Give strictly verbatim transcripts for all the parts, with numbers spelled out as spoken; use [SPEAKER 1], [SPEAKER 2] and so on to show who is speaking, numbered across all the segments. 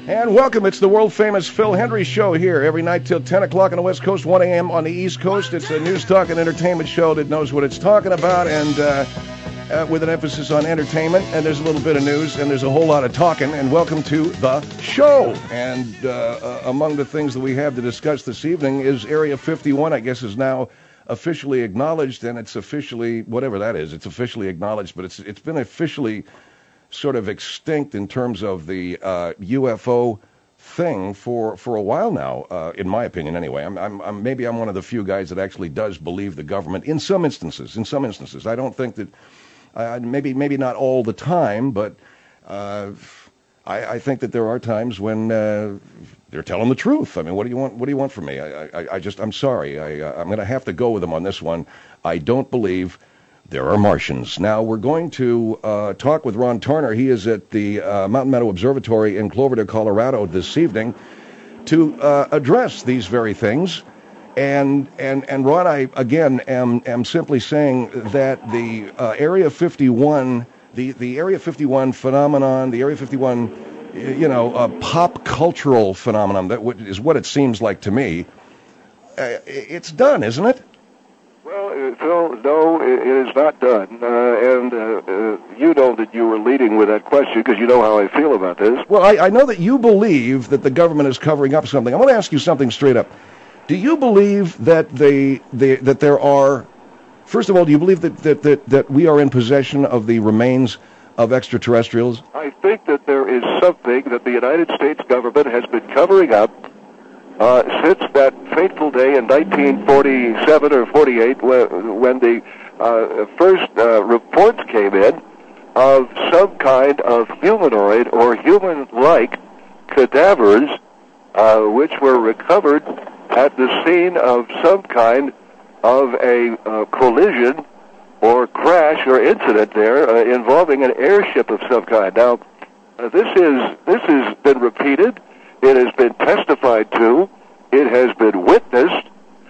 [SPEAKER 1] And welcome. It's the world-famous Phil Hendrie Show here every night till ten o'clock on the West Coast, one a.m. on the East Coast. It's a news, talk, and entertainment show that knows what it's talking about, and uh, uh, with an emphasis on entertainment. And there's a little bit of news, and there's a whole lot of talking. And welcome to the show. And uh, uh, among the things that we have to discuss this evening is Area fifty-one, I guess, is now officially acknowledged, and it's officially, whatever that is, it's officially acknowledged, but it's it's been officially sort of extinct in terms of the uh, U F O thing for, for a while now, uh, in my opinion anyway. I'm, I'm, I'm, maybe I'm one of the few guys that actually does believe the government in some instances. In some instances. I don't think that, uh, maybe maybe not all the time, but uh, I, I think that there are times when uh, they're telling the truth. I mean, what do you want? What do you want from me? I, I, I just, I'm sorry. I, I'm going to have to go with them on this one. I don't believe there are Martians. Now, we're going to uh, talk with Ron Tarner. He is at the uh, Mountain Meadow Observatory in Cloverdale, Colorado this evening to uh, address these very things. And, and, and Ron, I, again, am, am simply saying that the uh, Area fifty-one, the, the Area fifty-one phenomenon, the Area fifty-one, you know, uh, pop cultural phenomenon, that w- is what it seems like to me. Uh, it's done, isn't it?
[SPEAKER 2] Well, Phil, no, it is not done, uh, and uh, uh, you know that you were leading with that question because you know how I feel about this.
[SPEAKER 1] Well, I, I know that you believe that the government is covering up something. I want to ask you something straight up. Do you believe that they, they that there are, first of all, do you believe that, that, that, that we are in possession of the remains of extraterrestrials?
[SPEAKER 2] I think that there is something that the United States government has been covering up Uh, since that fateful day in nineteen forty-seven or forty-eight, when, when the uh, first uh, reports came in of some kind of humanoid or human-like cadavers, uh, which were recovered at the scene of some kind of a uh, collision or crash or incident there uh, involving an airship of some kind. Now, uh, this is this has been repeated. It has been testified to. It has been witnessed.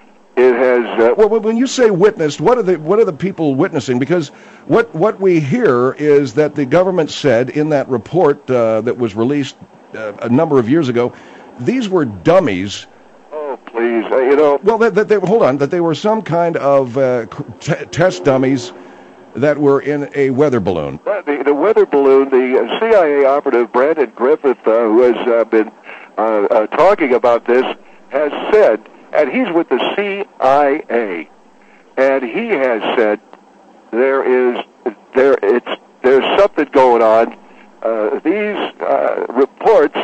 [SPEAKER 2] It has. Uh,
[SPEAKER 1] well, when you say witnessed, what are the what are the people witnessing? Because what what we hear is that the government said in that report uh, that was released uh, a number of years ago, these were dummies.
[SPEAKER 2] Oh, please, uh, you know.
[SPEAKER 1] Well, that, that they hold on, that they were some kind of uh, t- test dummies that were in a weather balloon.
[SPEAKER 2] Uh, the, the weather balloon. The C I A operative Brandon Griffith, uh, who has uh, been uh, uh, talking about this, has said, and he's with the C I A, and he has said there is there it's there's something going on. Uh, these uh, reports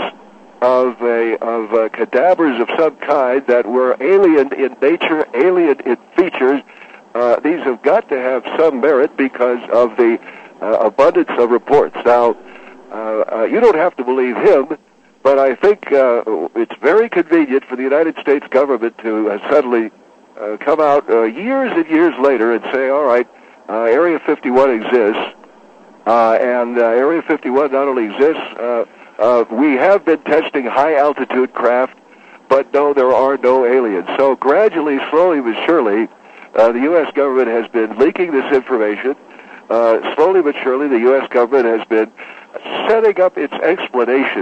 [SPEAKER 2] of a of uh, cadavers of some kind that were alien in nature, alien in features. Uh, these have got to have some merit because of the uh, abundance of reports. Now, uh, uh, you don't have to believe him. But I think uh, it's very convenient for the United States government to uh, suddenly uh, come out uh, years and years later and say, all right, uh, Area fifty-one exists, uh, and uh, Area fifty-one not only exists, uh, uh, we have been testing high-altitude craft, but no, there are no aliens. So gradually, slowly but surely, uh, the U S government has been leaking this information. Uh, slowly but surely, the U S government has been setting up its explanation.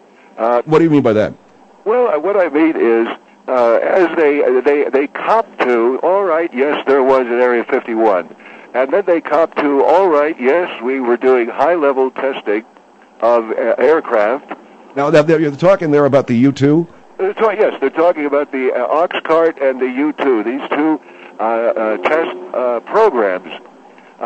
[SPEAKER 1] Uh, what do you mean by that?
[SPEAKER 2] Well, what I mean is, uh, as they they they cop to, all right, yes, there was an Area fifty-one, and then they cop to, all right, yes, we were doing high-level testing of uh, aircraft.
[SPEAKER 1] Now, you're talking there about the U two?
[SPEAKER 2] They're ta- yes, they're talking about the uh, Oxcart and the U two. These two uh, uh, test uh, programs. Uh,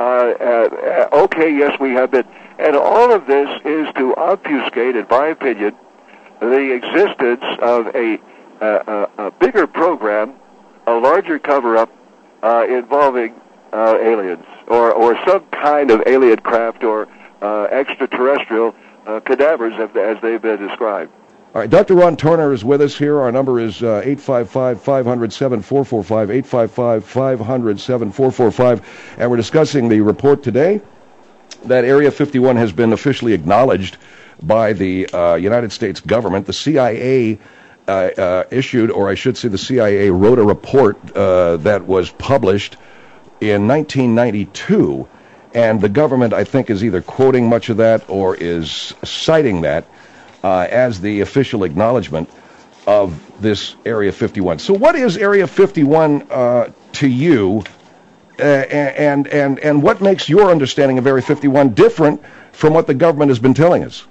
[SPEAKER 2] uh, okay, yes, we have been, and all of this is to obfuscate, in my opinion, the existence of a, uh, a, a bigger program, a larger cover-up uh, involving uh, aliens or, or some kind of alien craft or uh, extraterrestrial uh, cadavers as, as they've been described.
[SPEAKER 1] All right, Doctor Ron Tarner is with us here. Our number is uh, eight five five, five hundred, seven four four five, eight five five, five hundred, seven four four five, and we're discussing the report today that Area fifty-one has been officially acknowledged by the uh, United States government. The C I A uh, uh, issued, or I should say the C I A wrote a report uh, that was published in nineteen ninety-two, and the government, I think, is either quoting much of that or is citing that uh, as the official acknowledgement of this Area fifty-one. So what is Area fifty-one uh, to you, uh, and, and, and what makes your understanding of Area fifty-one different from what the government has been telling us?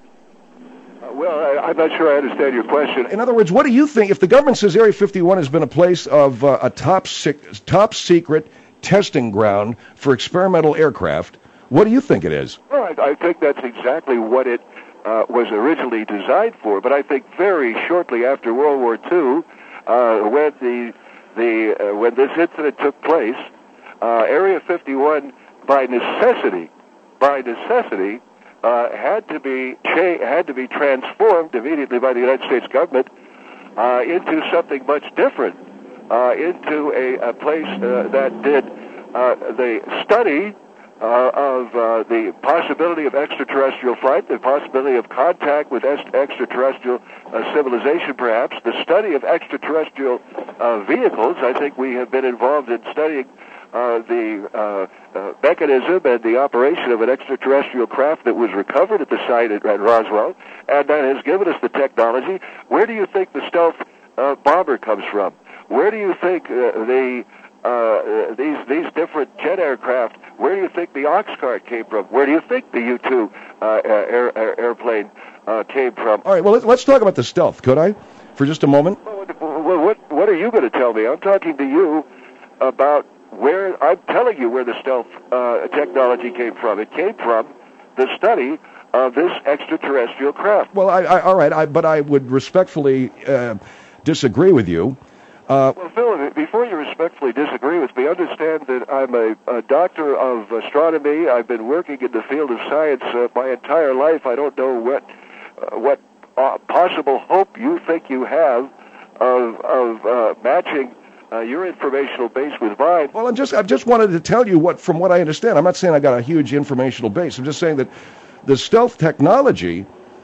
[SPEAKER 2] Well, I, I'm not sure I understand your question.
[SPEAKER 1] In other words, what do you think, if the government says Area fifty-one has been a place of uh, a top sec- top secret testing ground for experimental aircraft, what do you think it is?
[SPEAKER 2] Well, I, I think that's exactly what it uh, was originally designed for, but I think very shortly after World War Two, uh, when the the uh, when this incident took place, uh, Area fifty-one, by necessity, by necessity, Uh, had to be cha- had to be transformed immediately by the United States government uh, into something much different, uh, into a, a place uh, that did uh, the study uh, of uh, the possibility of extraterrestrial flight, the possibility of contact with est- extraterrestrial uh, civilization, perhaps the study of extraterrestrial uh, vehicles. I think we have been involved in studying Uh, the uh, uh, mechanism and the operation of an extraterrestrial craft that was recovered at the site at, at Roswell, and that has given us the technology. Where do you think the stealth uh, bomber comes from? Where do you think uh, the uh, these these different jet aircraft? Where do you think the ox cart came from? Where do you think the U two uh, air, air, airplane uh, came from?
[SPEAKER 1] All right. Well, let's, let's talk about the stealth, could I, for just a moment?
[SPEAKER 2] Well, what what are you going to tell me? I'm talking to you about. Where I'm telling you where the stealth uh, technology came from. It came from the study of this extraterrestrial craft.
[SPEAKER 1] Well, I, I, all right, I, but I would respectfully uh, disagree with you.
[SPEAKER 2] Uh, well, Phil, before you respectfully disagree with me, understand that I'm a, a doctor of astronomy. I've been working in the field of science uh, my entire life. I don't know what uh, what uh, possible hope you think you have of of uh, matching Uh, your informational base with mine.
[SPEAKER 1] Well, I'm just, I just wanted to tell you what, from what I understand. I'm not saying I got a huge informational base. I'm just saying that the stealth technology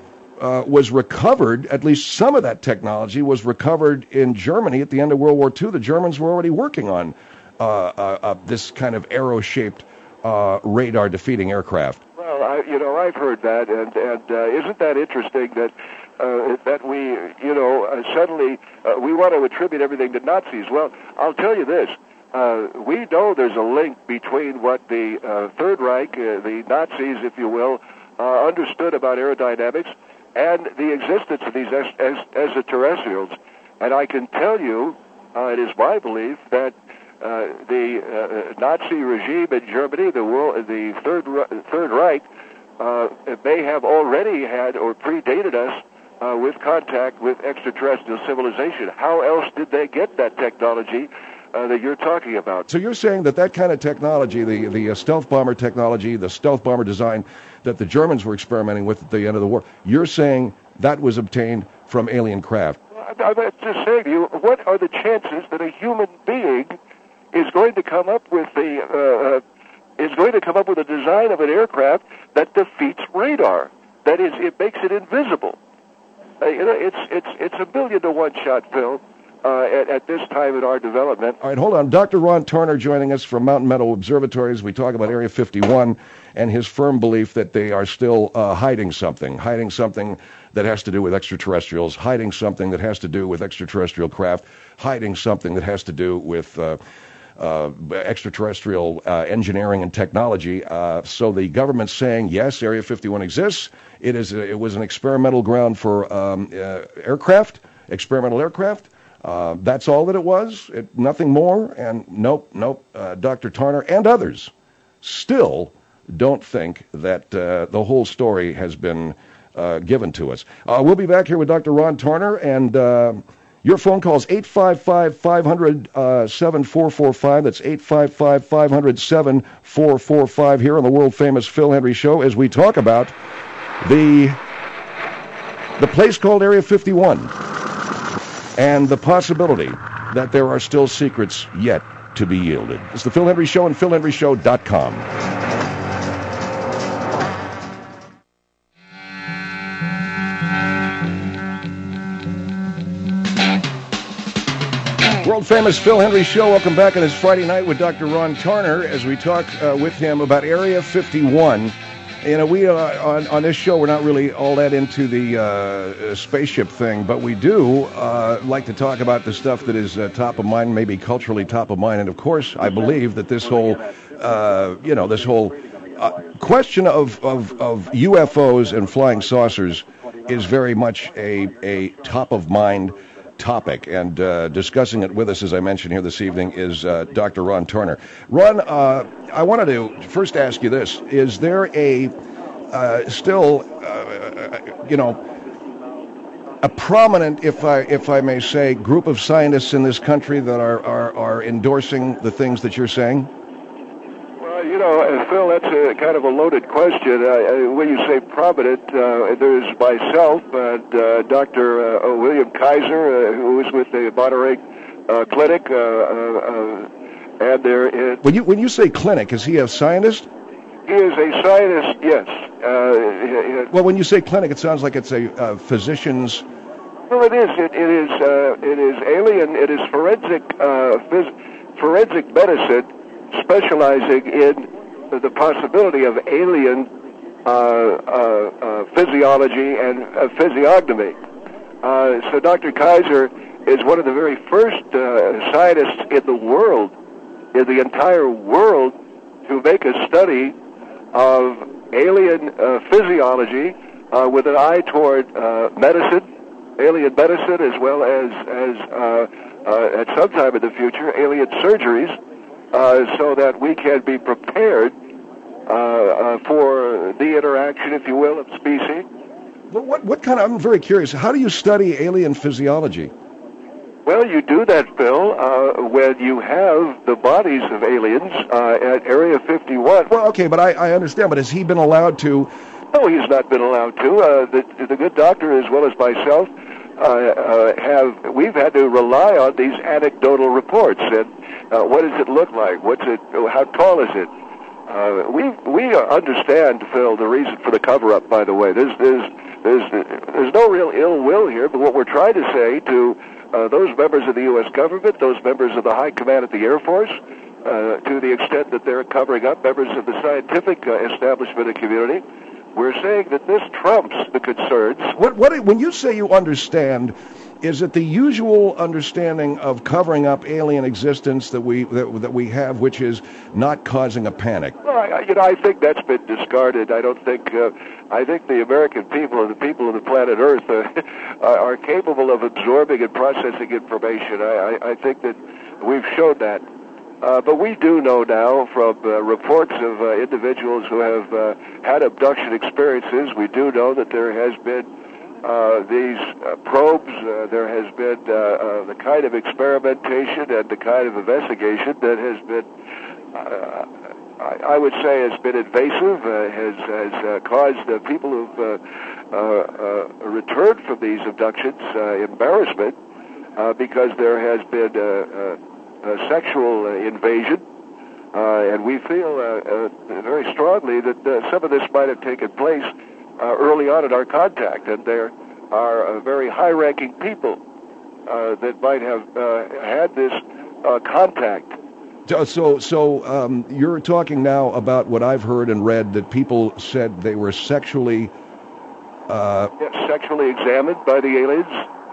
[SPEAKER 1] uh, was recovered, at least some of that technology was recovered in Germany at the end of World War Two. The Germans were already working on uh, uh, uh, this kind of arrow-shaped uh, radar-defeating aircraft.
[SPEAKER 2] Well, I, you know, I've heard that, and, and uh, isn't that interesting that Uh, that we, you know, uh, suddenly uh, we want to attribute everything to Nazis. Well, I'll tell you this. Uh, we know there's a link between what the uh, Third Reich, uh, the Nazis, if you will, uh, understood about aerodynamics and the existence of these ex- ex- extraterrestrials. And I can tell you, uh, it is my belief that uh, the uh, Nazi regime in Germany, the world, the Third, Third Reich, uh, may have already had or predated us Uh, with contact with extraterrestrial civilization. How else did they get that technology uh, that you're talking about?
[SPEAKER 1] So you're saying that that kind of technology, the, the uh, stealth bomber technology, the stealth bomber design that the Germans were experimenting with at the end of the war, you're saying that was obtained from alien craft?
[SPEAKER 2] I'm just saying to you, what are the chances that a human being is going to come up with the uh, is going to come up with a design of an aircraft that defeats radar? That is, it makes it invisible. Uh, you know, it's it's it's a billion to one shot, Phil, uh, at, at this time in our development.
[SPEAKER 1] All right, hold on. Doctor Ron Tarner joining us from Mountain Meadow Observatories. We talk about Area fifty-one and his firm belief that they are still uh, hiding something, hiding something that has to do with extraterrestrials, hiding something that has to do with extraterrestrial craft, hiding something that has to do with uh, uh, extraterrestrial uh, engineering and technology. Uh, so the government's saying, yes, Area fifty-one exists. It is. A, it was an experimental ground for um, uh, aircraft, experimental aircraft. Uh, that's all that it was. It, nothing more. And nope, nope. Uh, Doctor Tarner and others still don't think that uh, the whole story has been uh, given to us. Uh, we'll be back here with Doctor Ron Tarner, and uh, your phone call is eight five five, five hundred, seven four four five. That's eight five five, five hundred, seven four four five here on the world-famous Phil Hendrie Show as we talk about the the place called Area fifty-one and the possibility that there are still secrets yet to be yielded. It's the Phil Hendrie Show and phil hendrie show dot com. World-famous Phil Hendrie Show. Welcome back on this Friday night with Doctor Ron Tarner as we talk uh, with him about Area fifty-one You know, we uh, on on this show we're not really all that into the uh, spaceship thing, but we do uh, like to talk about the stuff that is uh, top of mind, maybe culturally top of mind. And of course, I believe that this whole, uh, you know, this whole uh, question of, of of U F Os and flying saucers is very much a a top of mind topic, and uh, discussing it with us, as I mentioned here this evening, is uh, Doctor Ron Turner. Ron, uh, I wanted to first ask you this: is there a uh, still, uh, you know, a prominent, if I if I may say, group of scientists in this country that are are, are endorsing the things that you're saying?
[SPEAKER 2] Well, you know, uh, Phil, that's a kind of a loaded question. Uh, when you say prominent, uh, there's myself and uh, Doctor Uh, William Kaiser, uh, who is with the Monterey uh, Clinic, uh, uh, and there is...
[SPEAKER 1] When you, when you say clinic, is he a scientist?
[SPEAKER 2] He is a scientist, yes. Uh,
[SPEAKER 1] well, when you say clinic, it sounds like it's a uh, physician's...
[SPEAKER 2] Well, it is. It, it is. Uh, it is alien. It is forensic. Uh, phys- forensic medicine, specializing in the possibility of alien uh, uh, uh, physiology and uh, physiognomy. Uh, so Doctor Kaiser is one of the very first uh, scientists in the world, in the entire world, to make a study of alien uh, physiology uh, with an eye toward uh, medicine, alien medicine, as well as, as uh, uh, at some time in the future, alien surgeries, uh, so that we can be prepared uh, uh, for the interaction, if you will, of species.
[SPEAKER 1] Well, what, what kind of, I'm very curious, how do you study alien physiology?
[SPEAKER 2] Well, you do that, Phil, uh, when you have the bodies of aliens uh, at Area fifty-one.
[SPEAKER 1] Well, okay, but I, I understand, but has he been allowed to...
[SPEAKER 2] No, he's not been allowed to. Uh, the, the good doctor, as well as myself, uh, uh, have, we've had to rely on these anecdotal reports. And uh, what does it look like? What's it, how tall is it? Uh, we we understand, Phil, the reason for the cover-up, by the way. There's, there's, there's, there's no real ill will here, but what we're trying to say to uh, those members of the U S government, those members of the High Command at the Air Force, uh, to the extent that they're covering up members of the scientific uh, establishment and community, we're saying that this trumps the concerns.
[SPEAKER 1] What, what, when you say you understand, is it the usual understanding of covering up alien existence that we that, that we have, which is not causing a panic?
[SPEAKER 2] Well, I, you know, I think that's been discarded. I don't think. Uh, I think the American people and the people of the planet Earth uh, are capable of absorbing and processing information. I, I, I think that we've shown that. Uh, but we do know now from uh, reports of uh, individuals who have uh, had abduction experiences, we do know that there has been uh, these uh, probes, uh, there has been uh, uh, the kind of experimentation and the kind of investigation that has been, uh, I, I would say, has been invasive, uh, has, has uh, caused uh, people who've uh, uh, uh, returned from these abductions uh, embarrassment uh, because there has been uh, uh, Uh, sexual uh, invasion, uh, and we feel uh, uh, very strongly that uh, some of this might have taken place uh, early on in our contact, and there are uh, very high-ranking people uh, that might have uh, had this uh, contact.
[SPEAKER 1] So, so um, you're talking now about what I've heard and read, that people said they were sexually... Uh...
[SPEAKER 2] Yes, sexually examined by the aliens.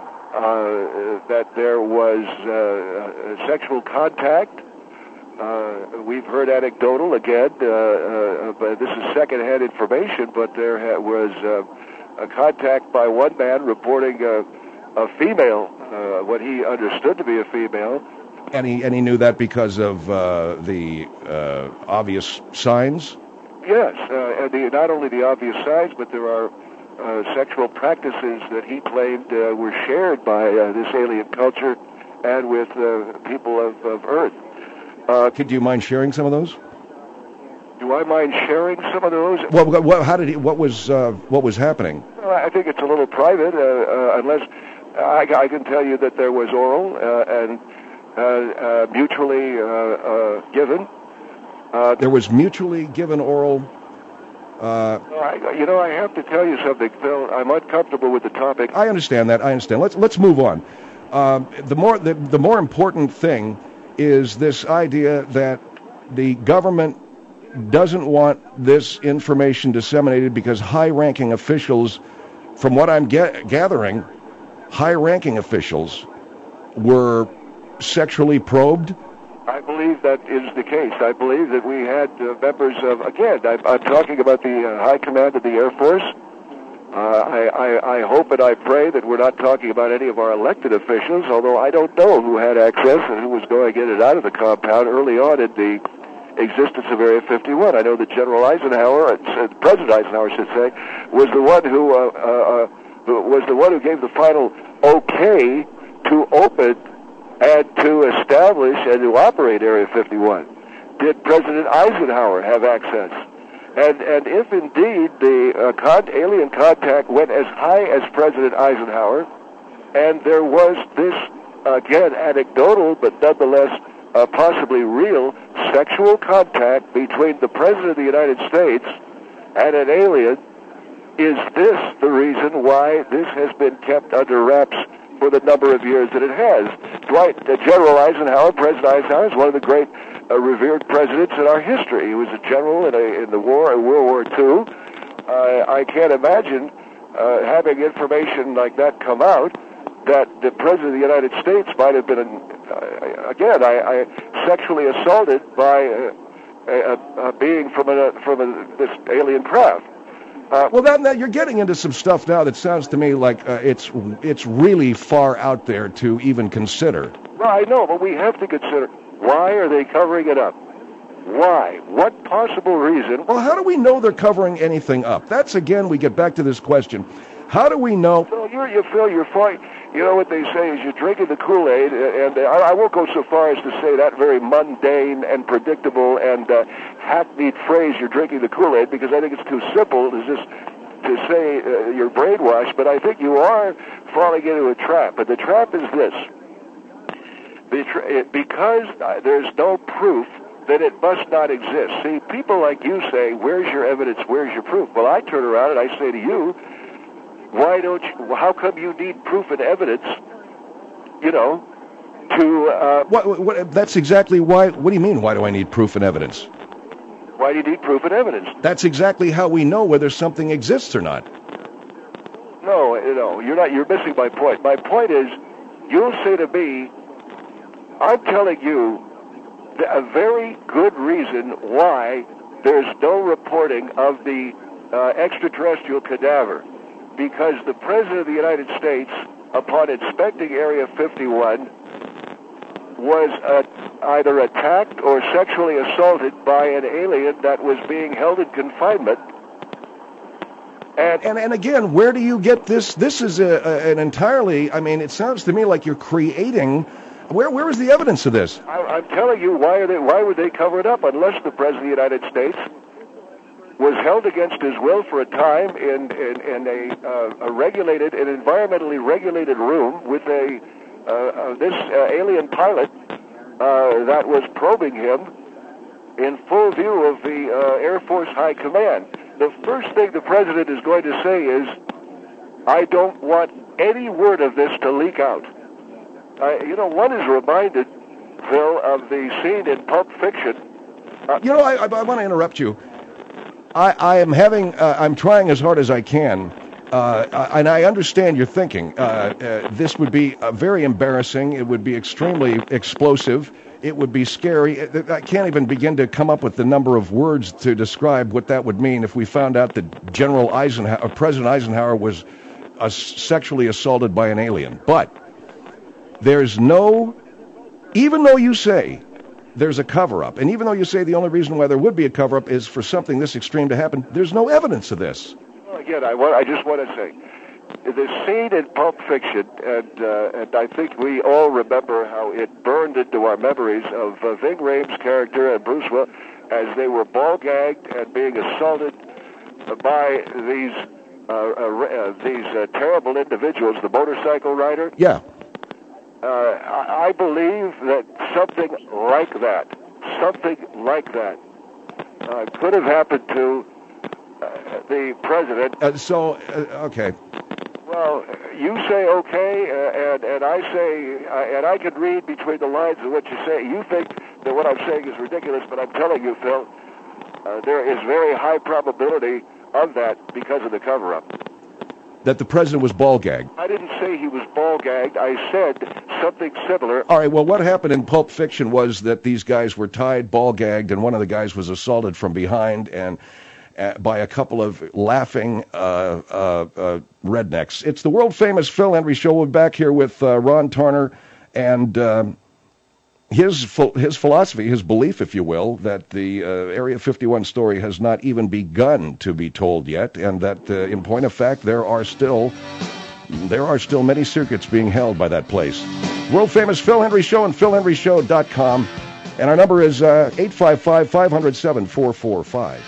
[SPEAKER 2] Uh, that there was uh, sexual contact. Uh, we've heard anecdotal again, uh, uh, but this is secondhand information, but there ha- was uh, a contact by one man reporting a, a female, uh, what he understood to be a female.
[SPEAKER 1] And he, and he knew that because of uh, the uh, obvious signs?
[SPEAKER 2] Yes, uh, and the, not only the obvious signs, but there are Uh, sexual practices that he claimed uh, were shared by uh, this alien culture and with uh, people of, of Earth.
[SPEAKER 1] Uh, Could you mind sharing some of those?
[SPEAKER 2] Do I mind sharing some of those?
[SPEAKER 1] Well, what, how did he? What was uh, what was happening?
[SPEAKER 2] Well, I think it's a little private, uh, uh, unless I, I can tell you that there was oral uh, and uh, uh, mutually uh, uh, given.
[SPEAKER 1] Uh, there was mutually given oral.
[SPEAKER 2] Uh, I, you know, I have to tell you something, Phil. I'm uncomfortable with the topic.
[SPEAKER 1] I understand that. I understand. Let's let's move on. Um, the more the, the more important thing is this idea that the government doesn't want this information disseminated because high-ranking officials, from what I'm get- gathering, high-ranking officials were sexually probed?
[SPEAKER 2] I believe that is the case. I believe that we had uh, members of, again, I'm, I'm talking about the uh, High Command of the Air Force. Uh, I, I, I hope and I pray that we're not talking about any of our elected officials, although I don't know who had access and who was going in and out of the compound early on in the existence of Area fifty-one. I know that General Eisenhower, uh, President Eisenhower, I should say, was the one who, uh, uh, who was the one who gave the final okay to open and to establish and to operate Area fifty-one. Did President Eisenhower have access? And and if indeed the uh, con- alien contact went as high as President Eisenhower, and there was this, again, anecdotal but nonetheless uh, possibly real sexual contact between the President of the United States and an alien, is this the reason why this has been kept under wraps for the number of years that it has? Dwight, uh, General Eisenhower, President Eisenhower, is one of the great uh, revered presidents in our history. He was a general in, a, in the war, in World War Two. Uh, I can't imagine uh, having information like that come out that the President of the United States might have been, uh, again, I, I sexually assaulted by uh, a, a being from, a, from a, this alien craft.
[SPEAKER 1] Uh, well, that, that you're getting into some stuff now that sounds to me like uh, it's it's really far out there to even consider.
[SPEAKER 2] Well, I know, but we have to consider, why are they covering it up? Why? What possible reason?
[SPEAKER 1] Well, how do we know they're covering anything up? That's, again, we get back to this question. How do we know?
[SPEAKER 2] So you're, you feel you're fine. You know what they say is you're drinking the Kool-Aid, and I, I won't go so far as to say that very mundane and predictable and uh, hackneyed phrase, you're drinking the Kool-Aid, because I think it's too simple to just to say uh, you're brainwashed, but I think you are falling into a trap. But the trap is this. The tra- it, because uh, there's no proof, that it must not exist. See, people like you say, where's your evidence, where's your proof? Well, I turn around and I say to you, why don't you, how come you need proof and evidence, you know, to... Uh,
[SPEAKER 1] what, what, that's exactly why, what do you mean, why do I need proof and evidence?
[SPEAKER 2] Why do you need proof and evidence?
[SPEAKER 1] That's exactly how we know whether something exists or not.
[SPEAKER 2] No, you know, you're not, you're missing my point. My point is, you'll say to me, I'm telling you a very good reason why there's no reporting of the uh, extraterrestrial cadaver. Because the President of the United States, upon inspecting Area fifty-one, was uh, either attacked or sexually assaulted by an alien that was being held in confinement.
[SPEAKER 1] And and, and again, where do you get this? This is a, a, an entirely, I mean, it sounds to me like you're creating, where where is the evidence of this?
[SPEAKER 2] I, I'm telling you, why are they? Why would they cover it up unless the President of the United States was held against his will for a time in in, in a, uh, a regulated, an environmentally regulated room with a uh, uh, this uh, alien pilot uh, that was probing him in full view of the uh, Air Force High Command. The first thing the President is going to say is, I don't want any word of this to leak out. Uh, you know, one is reminded, Phil, of the scene in Pulp Fiction.
[SPEAKER 1] Uh, you know, I, I, I want to interrupt you. I, I am having, uh, I'm trying as hard as I can, uh, and I understand your thinking. Uh, uh, this would be uh, very embarrassing. It would be extremely explosive. It would be scary. I can't even begin to come up with the number of words to describe what that would mean if we found out that General Eisenhower, President Eisenhower was uh, sexually assaulted by an alien. But there's no, even though you say there's a cover-up, and even though you say the only reason why there would be a cover-up is for something this extreme to happen, there's no evidence of this.
[SPEAKER 2] Well, again, I, want, I just want to say, the scene in Pulp Fiction, and, uh, and I think we all remember how it burned into our memories of uh, Ving Rhames' character and Bruce Willis as they were ball-gagged and being assaulted by these uh, uh, these uh, terrible individuals, the motorcycle rider.
[SPEAKER 1] Yeah.
[SPEAKER 2] Uh, I believe that something like that, something like that, uh, could have happened to uh, the president.
[SPEAKER 1] Uh, so, uh, okay.
[SPEAKER 2] Well, you say okay, uh, and and I say, uh, and I can read between the lines of what you say. You think that what I'm saying is ridiculous, but I'm telling you, Phil, uh, there is very high probability of that because of the cover-up.
[SPEAKER 1] That the president was ball gagged.
[SPEAKER 2] I didn't say he was ball gagged. I said something similar.
[SPEAKER 1] All right, well, what happened in Pulp Fiction was that these guys were tied, ball gagged, and one of the guys was assaulted from behind and uh, by a couple of laughing uh, uh, uh, rednecks. It's the world-famous Phil Hendrie Show. We're back here with uh, Ron Tarner and um, his his philosophy, his belief, if you will, that the uh, Area fifty-one story has not even begun to be told yet, and that, uh, in point of fact, there are still there are still many circuits being held by that place. World famous Phil Hendrie Show and phil hendrie show dot com, and our number is uh, eight five five, five zero seven, four four five.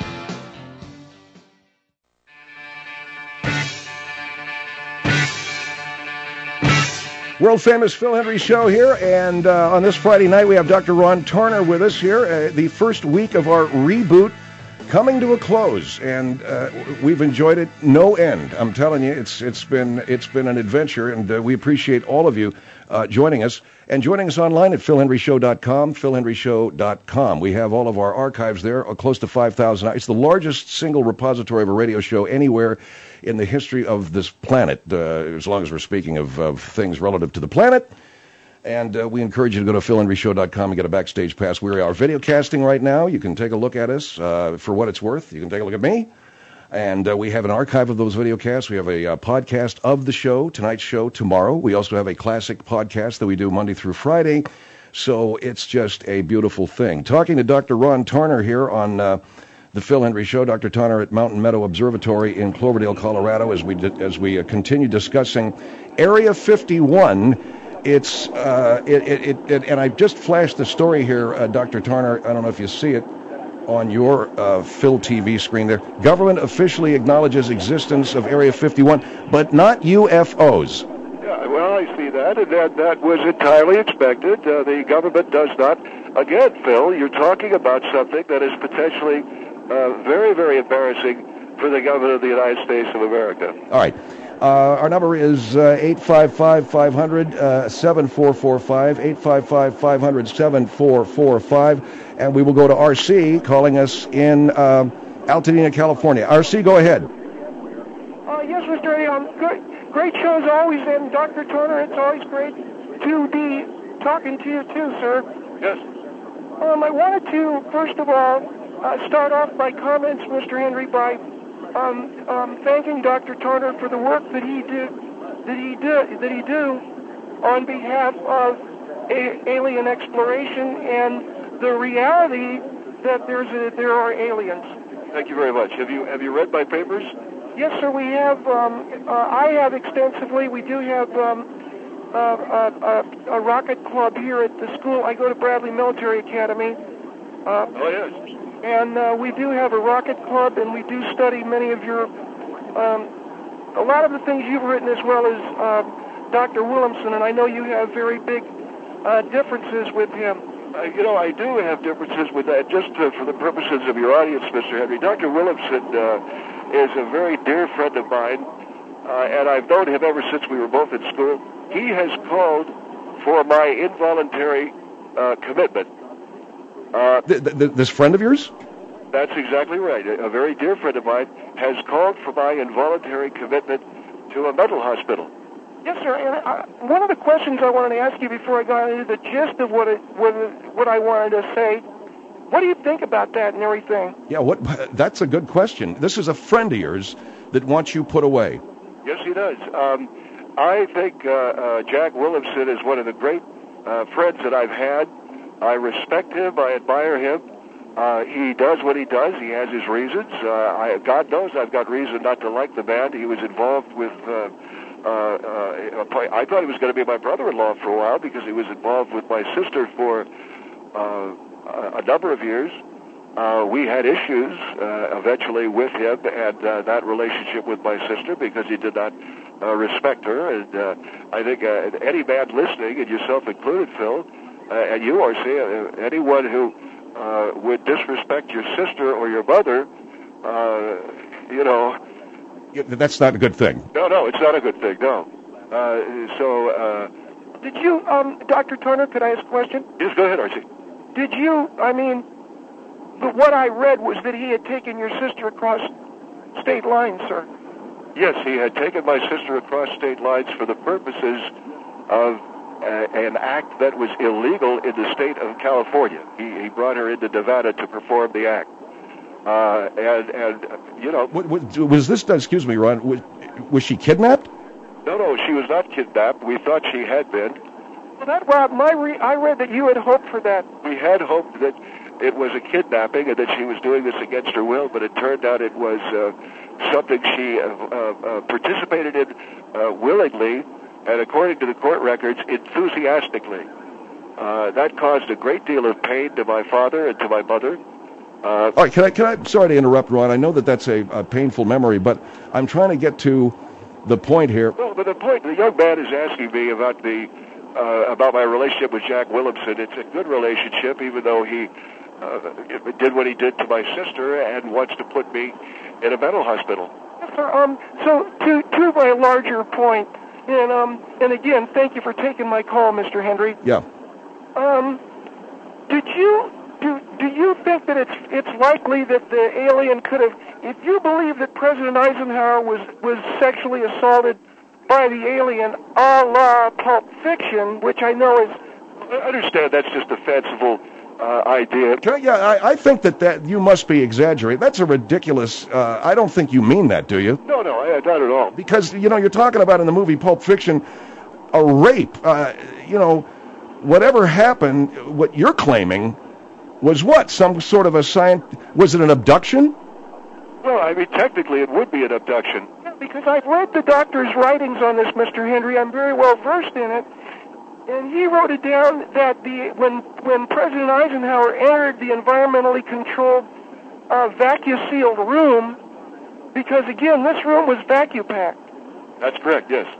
[SPEAKER 1] World famous Phil Hendrie Show here, and uh, on this Friday night we have Doctor Ron Tarner with us here. Uh, the first week of our reboot coming to a close, and uh, we've enjoyed it no end. I'm telling you, it's it's been it's been an adventure, and uh, we appreciate all of you uh, joining us and joining us online at phil hendrie show dot com, phil hendrie show dot com. We have all of our archives there, uh, close to five thousand. It's the largest single repository of a radio show anywhere in the history of this planet, uh, as long as we're speaking of, of things relative to the planet. And uh, we encourage you to go to phil hendrie show dot com and get a backstage pass. We are video casting right now. You can take a look at us uh, for what it's worth. You can take a look at me. And uh, we have an archive of those video casts. We have a uh, podcast of the show, tonight's show, tomorrow. We also have a classic podcast that we do Monday through Friday. So it's just a beautiful thing. Talking to Doctor Ron Tarner here on Uh, The Phil Hendrie Show. Doctor Tarner at Mountain Meadow Observatory in Cloverdale, Colorado, as we di- as we uh, continue discussing Area fifty-one. It's uh, it, it, it and I just flashed the story here, uh, Doctor Tarner. I don't know if you see it on your uh, Phil T V screen there. Government officially acknowledges existence of Area fifty-one, but not U F Os.
[SPEAKER 2] Yeah, well, I see that, and that that was entirely expected. Uh, the government does not. Again, Phil, you're talking about something that is potentially Uh, very, very embarrassing for the government of the United States of America.
[SPEAKER 1] All right. Uh, our number is uh, eight five five, five hundred, seven four four five, eight five five, five hundred, seven four four five, and we will go to R C calling us in um, Altadena, California. R C, go ahead.
[SPEAKER 3] Uh, yes, Mister A. Um, great, great shows always, and Doctor Turner, it's always great to be talking to you too, sir.
[SPEAKER 2] Yes.
[SPEAKER 3] Um, I wanted to, first of all, Uh, start off my comments, Mister Hendrie, by um, um, thanking Doctor Turner for the work that he did, that he did, that he do on behalf of a- alien exploration and the reality that there's a, there are aliens.
[SPEAKER 2] Thank you very much. Have you have you read my papers?
[SPEAKER 3] Yes, sir. We have. Um, uh, I have extensively. We do have um, uh, uh, uh, a rocket club here at the school. I go to Bradley Military Academy. Uh,
[SPEAKER 2] Oh yes.
[SPEAKER 3] And uh, we do have a rocket club, and we do study many of your, um, a lot of the things you've written, as well as uh, Doctor Williamson, and I know you have very big uh, differences with him.
[SPEAKER 2] Uh, you know, I do have differences with that. Just uh, for the purposes of your audience, Mister Hendrie, Doctor Williamson uh, is a very dear friend of mine, uh, and I've known him ever since we were both in school. He has called for my involuntary uh, commitment.
[SPEAKER 1] Uh, th- th- this friend of yours?
[SPEAKER 2] That's exactly right. A, a very dear friend of mine has called for my involuntary commitment to a mental hospital.
[SPEAKER 3] Yes, sir. And I, one of the questions I wanted to ask you before I got into the gist of what it, what, it, what I wanted to say, what do you think about that and everything?
[SPEAKER 1] Yeah, what? That's a good question. This is a friend of yours that wants you put away.
[SPEAKER 2] Yes, he does. Um, I think uh, uh, Jack Williamson is one of the great uh, friends that I've had. I respect him. I admire him. Uh, he does what he does. He has his reasons. Uh, I, God knows I've got reason not to like the man. He was involved with, uh, uh, uh, I thought he was going to be my brother-in-law for a while because he was involved with my sister for uh, a number of years. Uh, we had issues uh, eventually with him and uh, that relationship with my sister because he did not uh, respect her. And uh, I think uh, any man listening, and yourself included, Phil, Uh, and you, R C, uh, anyone who uh, would disrespect your sister or your mother, uh, you know...
[SPEAKER 1] Yeah, that's not a good thing.
[SPEAKER 2] No, no, it's not a good thing, no. Uh, so... Uh,
[SPEAKER 3] Did you, um, Doctor Turner, could I ask a question?
[SPEAKER 2] Yes, go ahead, R C.
[SPEAKER 3] Did you, I mean, but what I read was that he had taken your sister across state lines, sir.
[SPEAKER 2] Yes, he had taken my sister across state lines for the purposes of uh, an act that was illegal in the state of California. He, he brought her into Nevada to perform the act. Uh, and, and you know...
[SPEAKER 1] What, what, was this, excuse me, Ron, was, was she kidnapped?
[SPEAKER 2] No, no, she was not kidnapped. We thought she had been.
[SPEAKER 3] Well, that, Rob, my re- I read that you had hoped for that.
[SPEAKER 2] We had hoped that it was a kidnapping and that she was doing this against her will, but it turned out it was uh, something she uh, uh, participated in uh, willingly and, according to the court records, enthusiastically. Uh, that caused a great deal of pain to my father and to my mother. Uh,
[SPEAKER 1] All right, can I, can I, sorry to interrupt, Ron. I know that that's a, a painful memory, but I'm trying to get to the point here.
[SPEAKER 2] Well, but the point, the young man is asking me about the, uh, about my relationship with Jack Williamson. It's a good relationship, even though he uh, did what he did to my sister and wants to put me in a mental hospital.
[SPEAKER 3] Yes, sir. Um, so to, to my larger point, and, um, and again, thank you for taking my call, Mister Hendry.
[SPEAKER 1] Yeah.
[SPEAKER 3] Um, did you... Do do you think that it's it's likely that the alien could have, if you believe that President Eisenhower was, was sexually assaulted by the alien a la Pulp Fiction, which I know is...
[SPEAKER 2] I understand that's just a fanciful uh, idea.
[SPEAKER 1] Can I, yeah, I, I think that, that you must be exaggerating. That's a ridiculous, uh, I don't think you mean that, do you?
[SPEAKER 2] No, no, I, not at all.
[SPEAKER 1] Because, you know, you're talking about in the movie Pulp Fiction, a rape, uh, you know, whatever happened, what you're claiming... was what? Some sort of a science... Was it an abduction?
[SPEAKER 2] Well, I mean, technically it would be an abduction.
[SPEAKER 3] Yeah, because I've read the doctor's writings on this, Mister Hendry. I'm very well versed in it. And he wrote it down that the when when President Eisenhower entered the environmentally controlled uh, vacuum-sealed room, because, again, this room was vacuum-packed.
[SPEAKER 2] That's correct, yes.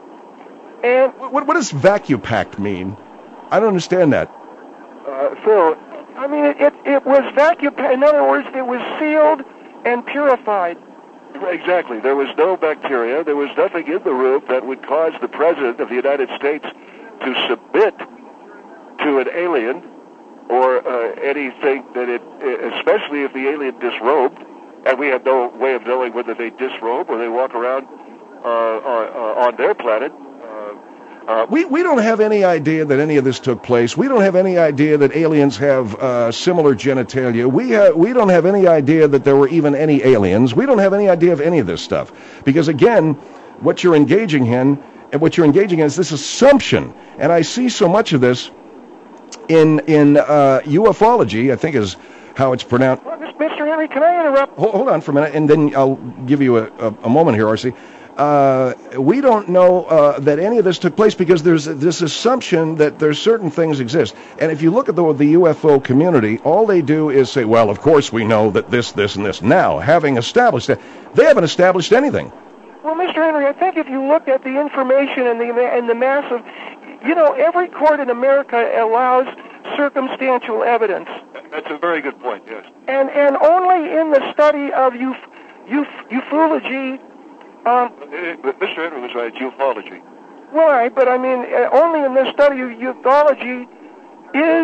[SPEAKER 3] And
[SPEAKER 1] What, what does vacuum-packed mean? I don't understand that.
[SPEAKER 2] Uh, Phil...
[SPEAKER 3] I mean, it, it, it was vacuum. In other words, it was sealed and purified.
[SPEAKER 2] Exactly. There was no bacteria. There was nothing in the room that would cause the President of the United States to submit to an alien or uh, anything that it, especially if the alien disrobed, and we have no way of knowing whether they disrobe or they walk around uh, on, on their planet.
[SPEAKER 1] Uh, we, we don't have any idea that any of this took place. We don't have any idea that aliens have uh, similar genitalia. We, ha- we don't have any idea that there were even any aliens. We don't have any idea of any of this stuff. Because, again, what you're engaging in, and what you're engaging in is this assumption. And I see so much of this in, in uh, ufology, I think is how it's pronounced.
[SPEAKER 3] Well, Mister Henry, can I interrupt?
[SPEAKER 1] Hold, hold on for a minute, and then I'll give you a, a, a moment here, R C. Uh, we don't know uh, that any of this took place because there's this assumption that there's certain things exist. And if you look at the, the U F O community, all they do is say, well, of course we know that this, this, and this. Now, having established that, they haven't established anything.
[SPEAKER 3] Well, Mister Henry, I think if you look at the information and the, and the massive, you know, every court in America allows circumstantial evidence.
[SPEAKER 2] That's a very good point, yes.
[SPEAKER 3] And, and only in the study of uf, uf, ufology... Um,
[SPEAKER 2] But Mister Henry was right, ufology.
[SPEAKER 3] Right, but I mean, uh, only in this study of ufology is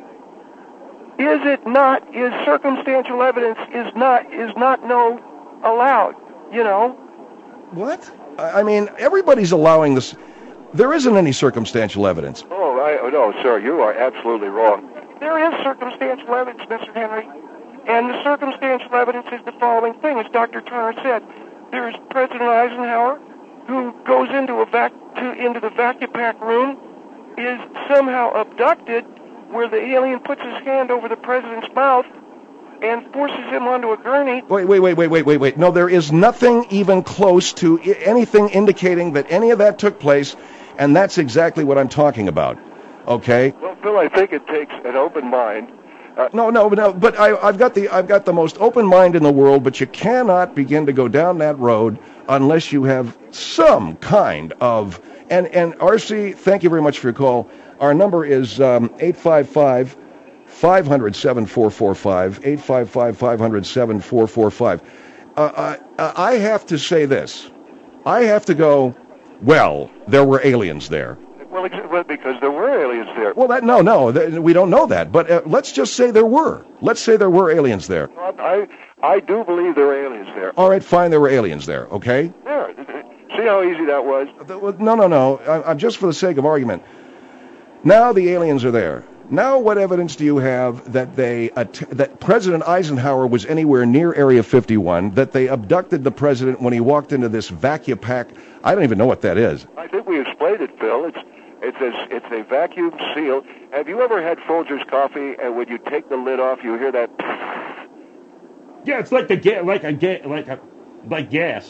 [SPEAKER 3] is it not is circumstantial evidence is not is not no allowed. You know.
[SPEAKER 1] What? I I mean, everybody's allowing this. There isn't any circumstantial evidence.
[SPEAKER 2] Oh, I, oh no, sir, you are absolutely wrong.
[SPEAKER 3] There is circumstantial evidence, Mister Henry, and the circumstantial evidence is the following thing, as Doctor Turner said. There's President Eisenhower, who goes into a vac to into the vacuum pack room, is somehow abducted, where the alien puts his hand over the president's mouth and forces him onto a gurney.
[SPEAKER 1] Wait, wait, wait, wait, wait, wait, wait. No, there is nothing even close to I- anything indicating that any of that took place, and that's exactly what I'm talking about. Okay?
[SPEAKER 2] Well, Phil, I think it takes an open mind.
[SPEAKER 1] Uh, no, no, no. But I, I've got the I've got the most open mind in the world. But you cannot begin to go down that road unless you have some kind of and and R C. Thank you very much for your call. Our number is um, eight five five, five hundred, seven four four five. eight five five, five hundred, seven four four five. Uh, uh, I have to say this. I have to go. Well, there were aliens there.
[SPEAKER 2] Well, ex- well, because there were aliens there.
[SPEAKER 1] Well, that no, no, th- we don't know that. But uh, let's just say there were. Let's say there were aliens there.
[SPEAKER 2] I I do believe there were aliens there.
[SPEAKER 1] All right, fine, there were aliens there. Okay.
[SPEAKER 2] There. See how easy that was?
[SPEAKER 1] No, no, no. I, I'm just for the sake of argument. Now the aliens are there. Now, what evidence do you have that they att- that President Eisenhower was anywhere near Area fifty-one? That they abducted the president when he walked into this vacuum pack? I don't even know what that is.
[SPEAKER 2] I think we explained it, Phil. It's it's a, it's a vacuum seal. Have you ever had Folgers coffee, and when you take the lid off, you hear that?
[SPEAKER 4] Yeah, it's like the ga- like a ga- like a like gas.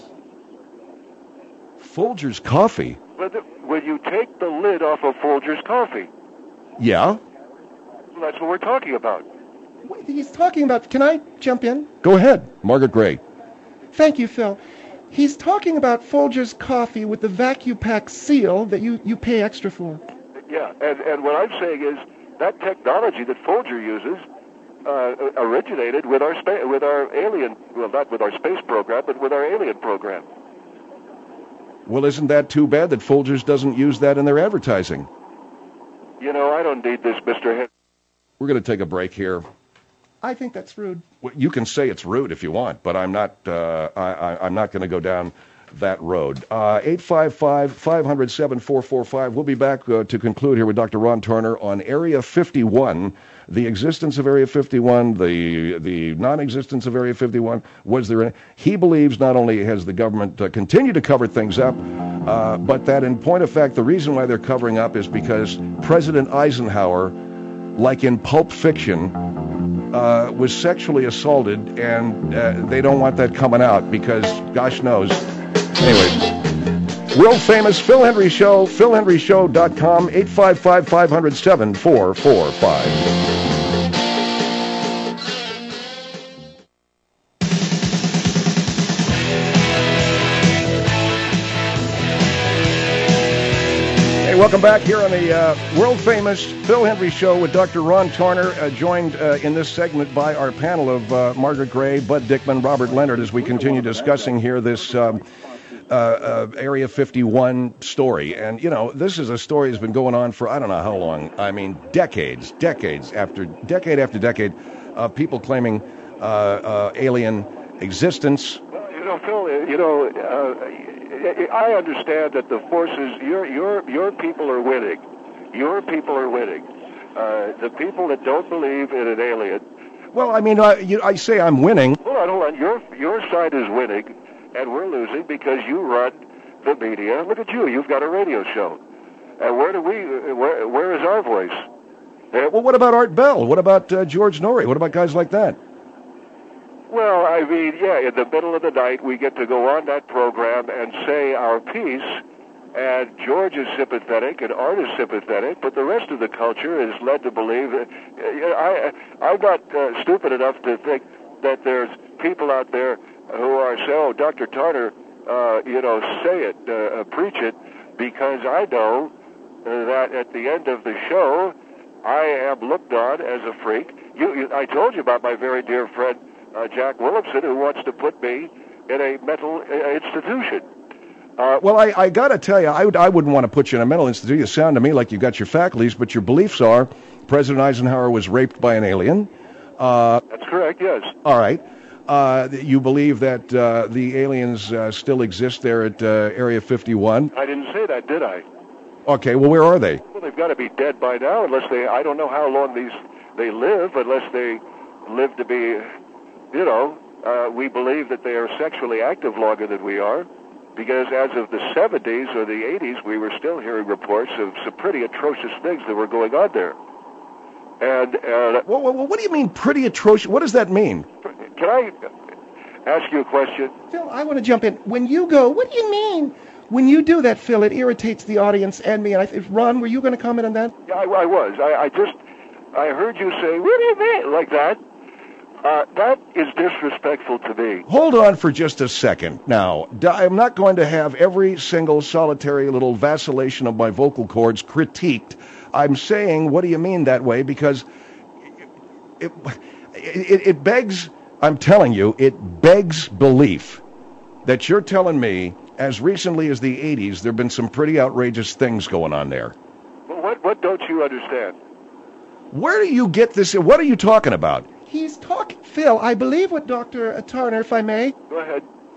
[SPEAKER 1] Folgers coffee.
[SPEAKER 2] When you take the lid off of Folgers coffee.
[SPEAKER 1] Yeah.
[SPEAKER 2] That's what we're talking about.
[SPEAKER 5] Wait, he's talking about, can I jump in?
[SPEAKER 1] Go ahead, Margaret Gray.
[SPEAKER 5] Thank you, Phil. He's talking about Folgers coffee with the vacuum pack seal that you, you pay extra for.
[SPEAKER 2] Yeah, and, and what I'm saying is that technology that Folger uses uh, originated with our spa- with our alien, well, not with our space program, but with our alien program.
[SPEAKER 1] Well, isn't that too bad that Folgers doesn't use that in their advertising?
[SPEAKER 2] You know, I don't need this, Mister Henry.
[SPEAKER 1] We're going to take a break here.
[SPEAKER 5] I think that's rude.
[SPEAKER 1] Well, you can say it's rude if you want, but I'm not. Uh, I, I, I'm not going to go down that road. Uh, eight five five, five hundred, seven four four five. We'll be back uh, to conclude here with Doctor Ron Turner on Area fifty-one, the existence of Area fifty-one, the the non-existence of Area fifty-one. Was there? Any, he believes not only has the government uh, continued to cover things up, uh, but that in point of fact, the reason why they're covering up is because President Eisenhower, like in Pulp Fiction, uh, was sexually assaulted, and uh, they don't want that coming out because, gosh knows. Anyway, world famous Phil Hendry Show, phil hendry show dot com, eight five five, five hundred, seven four four five. Hey, welcome back here on the uh, world-famous Phil Hendry Show with Doctor Ron Turner, uh, joined uh, in this segment by our panel of uh, Margaret Gray, Bud Dickman, Robert Leonard, as we continue discussing here this um, uh, uh, Area fifty-one story. And, you know, this is a story that's been going on for I don't know how long. I mean, decades, decades after decade after decade, uh, people claiming uh, uh, alien existence.
[SPEAKER 2] Well, you know, Phil, you know, uh, I understand that the forces, your your your people are winning. Your people are winning. Uh, the people that don't believe in an alien.
[SPEAKER 1] Well, I mean, I, you, I say I'm winning.
[SPEAKER 2] Hold on, hold on. Your your side is winning, and we're losing because you run the media. Look at you. You've got a radio show. And where do we? Where where is our voice?
[SPEAKER 1] There. Well, what about Art Bell? What about uh, George Norrie? What about guys like that?
[SPEAKER 2] Well, I mean, yeah, in the middle of the night, we get to go on that program and say our piece, and George is sympathetic and Art is sympathetic, but the rest of the culture is led to believe that, I, I'm not uh, stupid enough to think that there's people out there who are saying, oh, Doctor Turner, uh, you know, say it, uh, preach it, because I know uh, that at the end of the show, I am looked on as a freak. You, you, I told you about my very dear friend, Uh, Jack Williamson, who wants to put me in a mental uh, institution.
[SPEAKER 1] Uh, well, I, I got to tell you, I, would, I wouldn't want to put you in a mental institution. You sound to me like you got your faculties, but your beliefs are President Eisenhower was raped by an alien.
[SPEAKER 2] Uh, That's correct, yes.
[SPEAKER 1] All right. Uh, you believe that uh, the aliens uh, still exist there at uh, Area fifty-one?
[SPEAKER 2] I didn't say that, did I?
[SPEAKER 1] Okay, well, where are they?
[SPEAKER 2] Well, they've got to be dead by now, unless they, I don't know how long these they live, unless they live to be... You know, uh, we believe that they are sexually active longer than we are, because as of the seventies or the eighties, we were still hearing reports of some pretty atrocious things that were going on there. And uh,
[SPEAKER 1] well, well, what do you mean pretty atrocious? What does that mean?
[SPEAKER 2] Can I ask you a question?
[SPEAKER 5] Phil, I want to jump in. When you go, what do you mean? When you do that, Phil, it irritates the audience and me. And I, if Ron, were you going to comment on that?
[SPEAKER 2] Yeah, I, I was. I, I just, I heard you say, what do you mean? Like that. Uh, that is disrespectful to me.
[SPEAKER 1] Hold on for just a second. Now, I'm not going to have every single solitary little vacillation of my vocal cords critiqued. I'm saying, what do you mean that way? Because it, it, it begs, I'm telling you, it begs belief that you're telling me, as recently as the eighties, there have been some pretty outrageous things going on there.
[SPEAKER 2] don't you understand?
[SPEAKER 1] Where do you get this? What are you talking about?
[SPEAKER 5] He's talking, Phil, I believe what Doctor Turner, if I may,
[SPEAKER 2] Go ahead.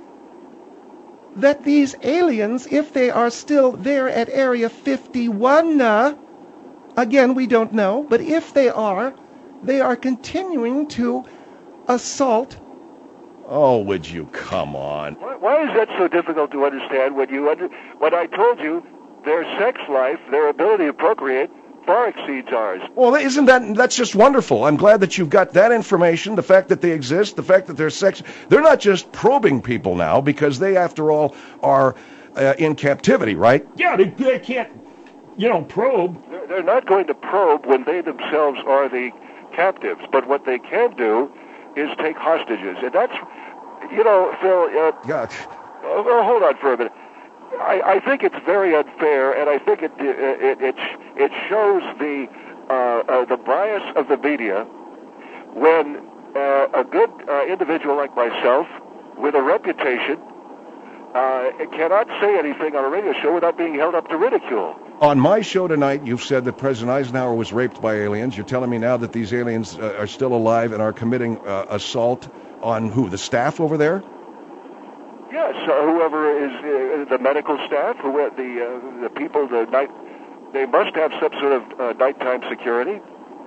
[SPEAKER 5] that these aliens, if they are still there at Area fifty-one, uh, again, we don't know, but if they are, they are continuing to assault.
[SPEAKER 1] Oh, would you come on?
[SPEAKER 2] Why, why is that so difficult to understand when you under, when I told you their sex life, their ability to procreate, far exceeds ours?
[SPEAKER 1] Well, isn't that, that's just wonderful. I'm glad that you've got that information, the fact that they exist, the fact that they're sex, they're not just probing people now because they, after all, are uh, in captivity, right?
[SPEAKER 4] Yeah, they, they can't, you know, probe.
[SPEAKER 2] They're, they're not going to probe when they themselves are the captives, but what they can do is take hostages. And that's, you know, Phil, uh,
[SPEAKER 1] Yeah.
[SPEAKER 2] oh, well, hold on for a minute. I, I think it's very unfair, and I think it it it, it shows the uh, uh, the bias of the media when uh, a good uh, individual like myself, with a reputation, uh, cannot say anything on a radio show without being held up to ridicule.
[SPEAKER 1] On my show tonight, you've said that President Eisenhower was raped by aliens. You're telling me now that these aliens uh, are still alive and are committing uh, assault on who? The staff over there?
[SPEAKER 2] Yes, uh, whoever is uh, the medical staff, who uh, the uh, the people, the night, they must have some sort of uh, nighttime security.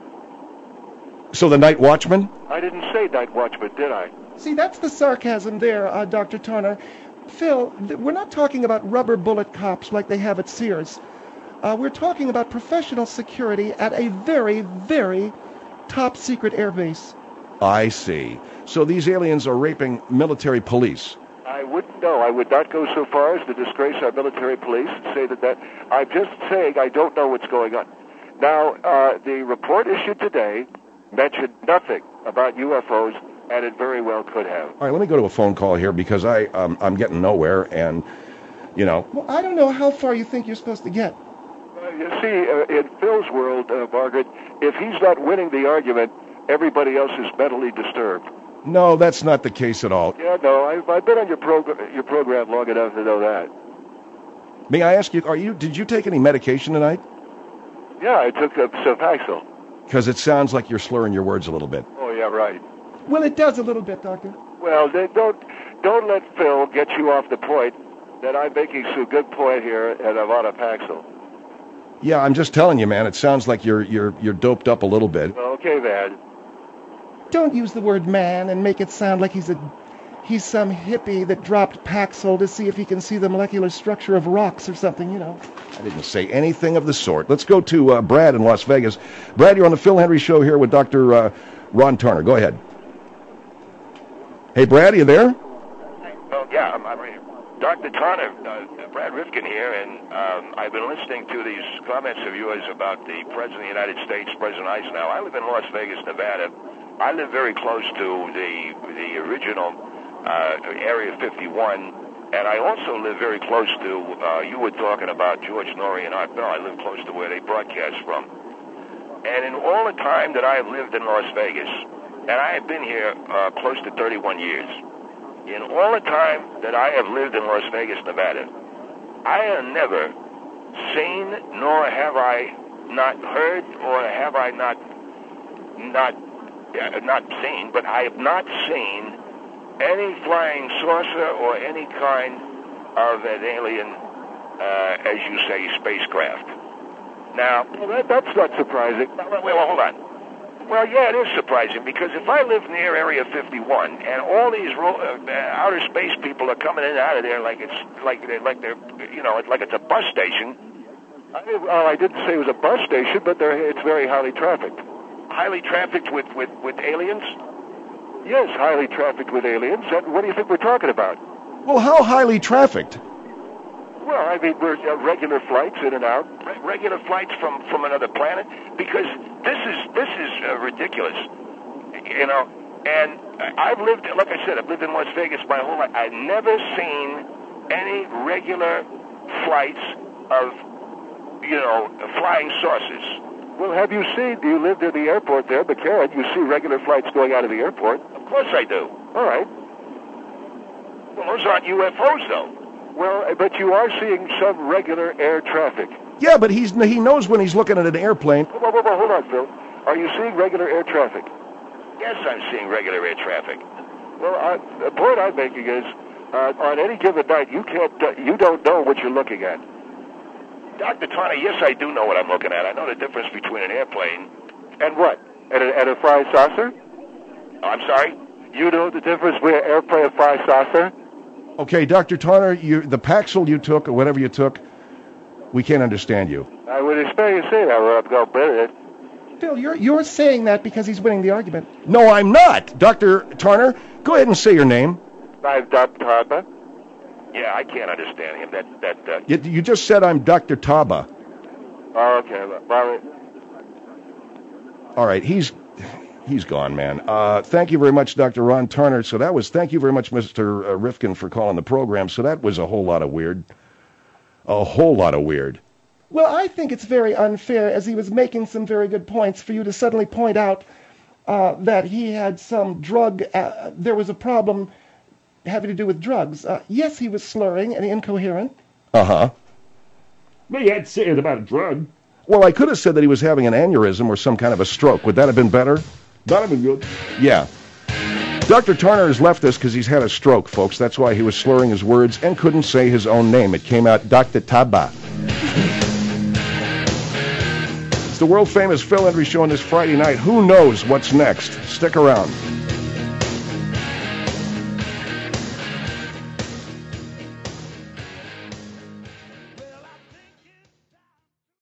[SPEAKER 1] So the night watchman?
[SPEAKER 2] I didn't say night watchman, did I?
[SPEAKER 5] See, that's the sarcasm there, uh, Doctor Turner. Phil, th- we're not talking about rubber bullet cops like they have at Sears. Uh, we're talking about professional security at a very, very top secret airbase.
[SPEAKER 1] I see. So these aliens are raping military police.
[SPEAKER 2] I wouldn't know. I would not go so far as to disgrace our military police and say that that. I'm just saying I don't know what's going on. Now, uh, the report issued today mentioned nothing about U F Os, and it very well could have.
[SPEAKER 1] All right, let me go to a phone call here because I um, I'm getting nowhere, and you know.
[SPEAKER 5] Well, I don't know how far you think you're supposed to get.
[SPEAKER 2] Uh, you see, uh, in Phil's world, uh, Margaret, if he's not winning the argument, everybody else is mentally disturbed.
[SPEAKER 1] No, that's not the case at all.
[SPEAKER 2] Yeah, no, I've, I've been on your program your program long enough to know that.
[SPEAKER 1] May I ask you? Are you? Did you take any medication tonight?
[SPEAKER 2] Yeah, I took uh, Sulfaxil.
[SPEAKER 1] Because it sounds like you're slurring your words a little bit.
[SPEAKER 2] Oh, yeah, right.
[SPEAKER 5] Well, it does a little bit, Doctor.
[SPEAKER 2] Well, they don't don't let Phil get you off the point that I'm making some good point here, and I'm on a Paxil.
[SPEAKER 1] Yeah, I'm just telling you, man. It sounds like you're you're you're doped up a little bit.
[SPEAKER 2] Well, okay, man.
[SPEAKER 5] Don't use the word man and make it sound like he's a he's some hippie that dropped Paxil to see if he can see the molecular structure of rocks or something, you know.
[SPEAKER 1] I didn't say anything of the sort. Let's go to uh, Brad in Las Vegas. Brad, you're on the Phil Henry Show here with Doctor Uh, Ron Turner. Go ahead. Hey, Brad, are you there?
[SPEAKER 6] Well, yeah, I'm, I'm here. Doctor Turner, uh, Brad Rifkin here, and um, I've been listening to these comments of yours about the President of the United States, President Eisenhower. I live in Las Vegas, Nevada. I live very close to the the original uh, Area fifty-one, and I also live very close to, uh, you were talking about George Norrie and Art Bell. I live close to where they broadcast from. And in all the time that I have lived in Las Vegas, and I have been here uh, close to thirty-one years, in all the time that I have lived in Las Vegas, Nevada, I have never seen, nor have I not heard, or have I not not uh, not seen, but I have not seen any flying saucer or any kind of an alien, uh, as you say, spacecraft. Now,
[SPEAKER 2] Well, that, that's not surprising.
[SPEAKER 6] well, well, hold on. Well, yeah, it is surprising because if I live near Area fifty-one and all these ro- uh, outer space people are coming in and out of there like it's like they're, like they're you know like it's a bus station.
[SPEAKER 2] I, well, I didn't say it was a bus station, but they're, it's very highly trafficked.
[SPEAKER 6] Highly trafficked with, with, with aliens?
[SPEAKER 2] Yes, highly trafficked with aliens. And what do you think we're talking about?
[SPEAKER 1] Well, how highly trafficked?
[SPEAKER 2] Well, I mean, we're uh, regular flights in and out.
[SPEAKER 6] Re- regular flights from, from another planet? Because this is this is uh, ridiculous, you know. And I've lived, like I said, I've lived in Las Vegas my whole life. I've never seen any regular flights of, you know, flying saucers.
[SPEAKER 2] Well, have you seen, you lived near the airport there, McCarran, you see regular flights going out of the airport.
[SPEAKER 6] Of course I do.
[SPEAKER 2] All right.
[SPEAKER 6] Well, those aren't U F Os, though.
[SPEAKER 2] Well, but you are seeing some regular air traffic.
[SPEAKER 1] Yeah, but he's he knows when he's looking at an airplane.
[SPEAKER 2] Whoa, whoa, whoa, hold on, Phil. Are you seeing regular air traffic?
[SPEAKER 6] Yes, I'm seeing regular air traffic.
[SPEAKER 2] Well, I, the point I'm making is, uh, on any given night, you can't, uh, you don't know what you're looking at.
[SPEAKER 6] Doctor Turner, yes, I do know what I'm looking at. I know the difference between an airplane.
[SPEAKER 2] And what? And a, and a fried saucer?
[SPEAKER 6] Oh, I'm sorry?
[SPEAKER 2] You know the difference between an airplane and a fried saucer?
[SPEAKER 1] Okay, Doctor Turner, you, the Paxil you took, or whatever you took, we can't understand you.
[SPEAKER 2] I would expect you to say that, or I'm going to bet it.
[SPEAKER 5] Phil, you're you're saying that because he's winning the argument.
[SPEAKER 1] No, I'm not. Doctor Turner, go ahead and say your name.
[SPEAKER 2] I'm Doctor Taba.
[SPEAKER 6] Yeah, I can't understand him. That, that, uh...
[SPEAKER 1] You, you just said I'm Doctor Taba.
[SPEAKER 2] Oh, okay. Well,
[SPEAKER 1] all right, he's he's gone, man. Uh, thank you very much, Doctor Ron Turner. So that was, thank you very much, Mister Rifkin, for calling the program. So that was a whole lot of weird. A whole lot of weird.
[SPEAKER 5] Well, I think it's very unfair, as he was making some very good points, for you to suddenly point out uh, that he had some drug, uh, there was a problem having to do with drugs. Uh, yes, he was slurring and incoherent.
[SPEAKER 1] Uh-huh.
[SPEAKER 4] Well, you had to say it about a drug.
[SPEAKER 1] Well, I could have said that he was having an aneurysm or some kind of a stroke. Would that have been better?
[SPEAKER 4] That'd have been good.
[SPEAKER 1] Yeah. Doctor Turner has left us because he's had a stroke, folks. That's why he was slurring his words and couldn't say his own name. It came out Doctor Taba. It's the world-famous Phil Hendrie Show on this Friday night. Who knows what's next? Stick around.